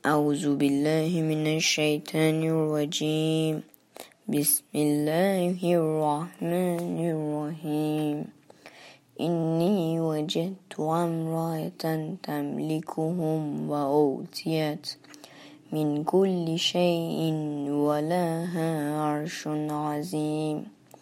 أعوذ بالله من الشيطان الرجيم. بسم الله الرحمن الرحيم. إني وجدت امرأة تملكهم وأوتيت من كل شيء ولها عرش عظيم.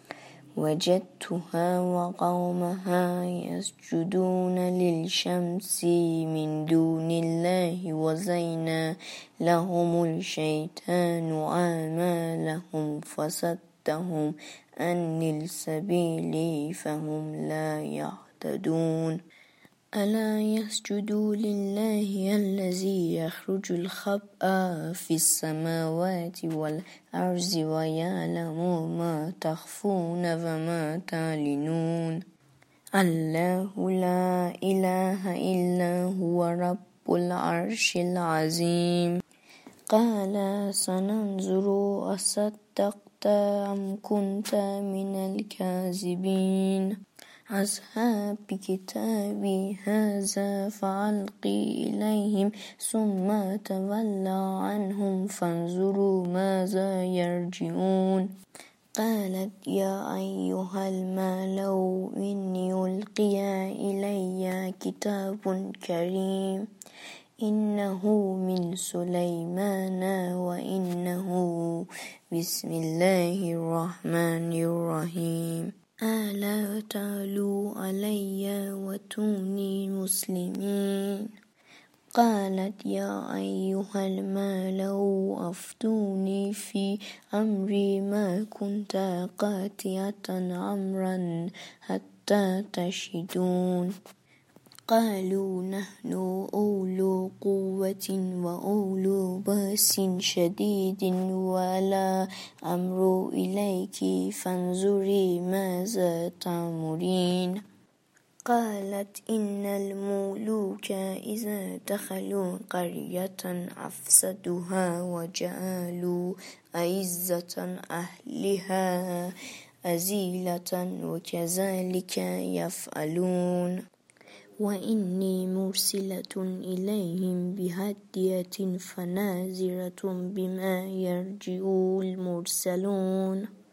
وجدتها وقومها يسجدون للشمس من دون الله وزين لهم الشيطان أعمالهم فصدهم عن السبيل فهم لا يهتدون. ألا يسجدوا لله الذي يخرج الخبأ في السماوات والأرض ويعلم ما تخفون وما تعلنون. الله لا إله إلا هو رب العرش العظيم. قال سننظر أصدقت أم كنت من الكاذبين. اذهب بكتابي هذا فألقي إليهم ثم تولى عنهم فانظروا ماذا يرجعون. قالت يا أيها الملأ إني ألقي إلي كتاب كريم إنه من سليمان وإنه بسم الله الرحمن الرحيم. ألا تعلوا علي وأتوني مسلمين. قالت يا أيها الملأ أفتوني في أمري ما كنت قاطعة أمرا حتى تشهدون. قالوا نحن أولو قوة وأولو بأس شديد ولا أمر إليك فانظري ماذا تأمرين. قالت إن الملوك إذا دخلوا قرية أفسدوها وجعلوا أعزة أهلها أذلة وكذلك يفعلون. وإني مرسلة إليهم بهدية فناذرة بما يرجع المرسلون.